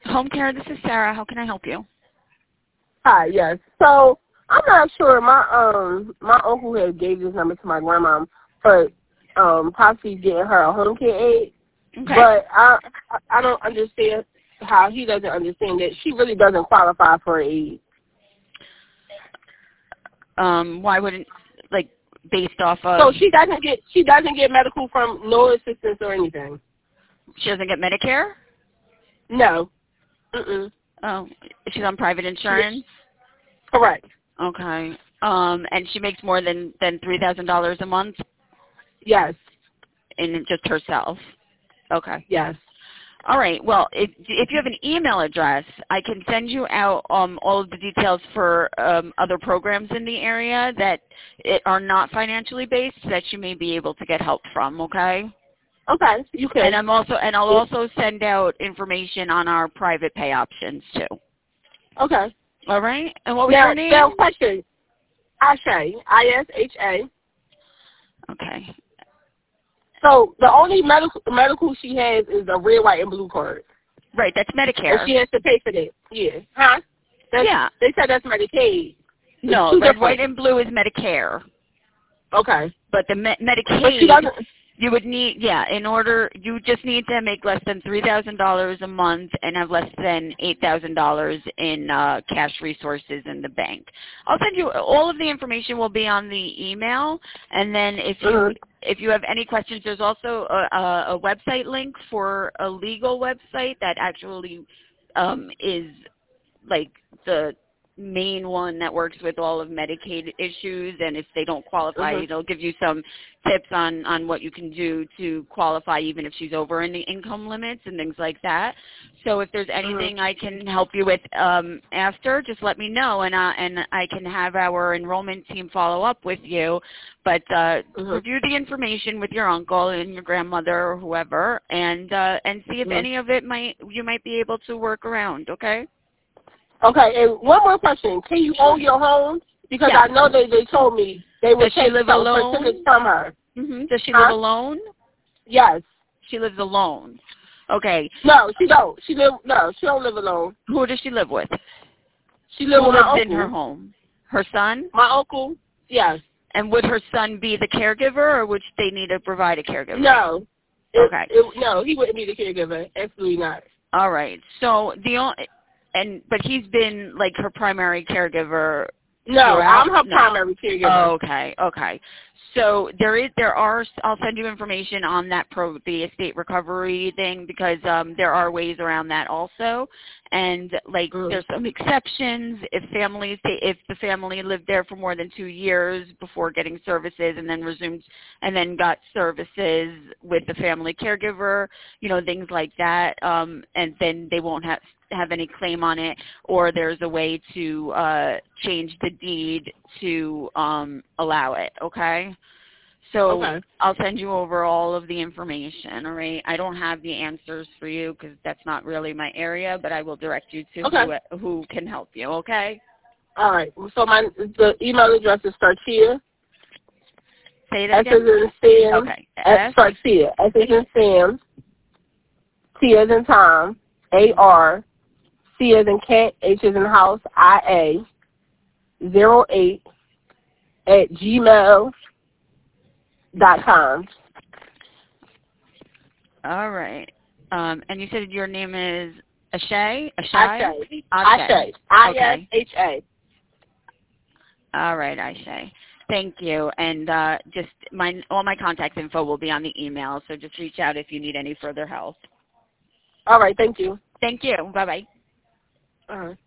Home care, this is Sarah. How can I help you? Hi, yes. So I'm not sure. My uncle had gave this number to my grandma for possibly getting her a home care aid. Okay. But I don't understand how he doesn't understand that she really doesn't qualify for aid. Why wouldn't, like, based off of... So she doesn't get medical from no assistance or anything. She doesn't get Medicare? No. Mm-mm. Oh, she's on private insurance? Correct. Okay. And she makes more than $3,000 a month? Yes. And just herself? Okay. Yes. All right. Well, if you have an email address, I can send you out all of the details for other programs in the area that are not financially based that you may be able to get help from. Okay. Okay. You can. And I'll also send out information on our private pay options too. Okay. All right. And what was your name? Now, question. Asha. ISHA. Okay. So the only medical she has is the red, white, and blue card. Right. That's Medicare. And she has to pay for that. Yeah. Huh? Yeah. They said that's Medicaid. No, red, white, and blue is Medicare. Okay. But the Medicaid, but she doesn't. you would need, you just need to make less than $3,000 a month and have less than $8,000 in cash resources in the bank. I'll send you, all of the information will be on the email, and then if you have any questions, there's also a website link for a legal website that actually is like the main one that works with all of Medicaid issues, and if they don't qualify, it'll give you some tips on what you can do to qualify even if she's over in the income limits and things like that. So if there's anything I can help you with after, just let me know, and I can have our enrollment team follow up with you. But review the information with your uncle and your grandmother or whoever, and see if any of it you might be able to work around. Okay. Okay, and one more question. Can you own your home? Because I know they told me they would take some percentage from her. Does she live alone? Yes. She lives alone. Okay. No, she don't. She don't live alone. Who does she live with? She lives with my uncle. In her home? Her son? My uncle, yes. And would her son be the caregiver, or would they need to provide a caregiver? No. Okay. No, he wouldn't be the caregiver. Absolutely not. All right. So but he's been like her primary caregiver. No, I'm her primary caregiver. Okay. So I'll send you information on that the estate recovery thing, because there are ways around that also. And like there's some exceptions if the family lived there for more than 2 years before getting services and then got services with the family caregiver, things like that. And then they won't have any claim on it, or there's a way to change the deed to allow it, okay? So I'll send you over all of the information, all right? I don't have the answers for you because that's not really my area, but I will direct you to who can help you, okay? All right. So the email address is Sartia. Say that again? S as in Sam. Okay. Sartia. S as in Sam. T as in Tom. A-R. C as in cat, H as in house, IA, 08 at gmail.com. All right. And you said your name is Ashay? Ashay. Ashay. I-S-H-A. All right, Ashay. Thank you. And all my contact info will be on the email, so just reach out if you need any further help. All right. Thank you. Thank you. Bye-bye. All right.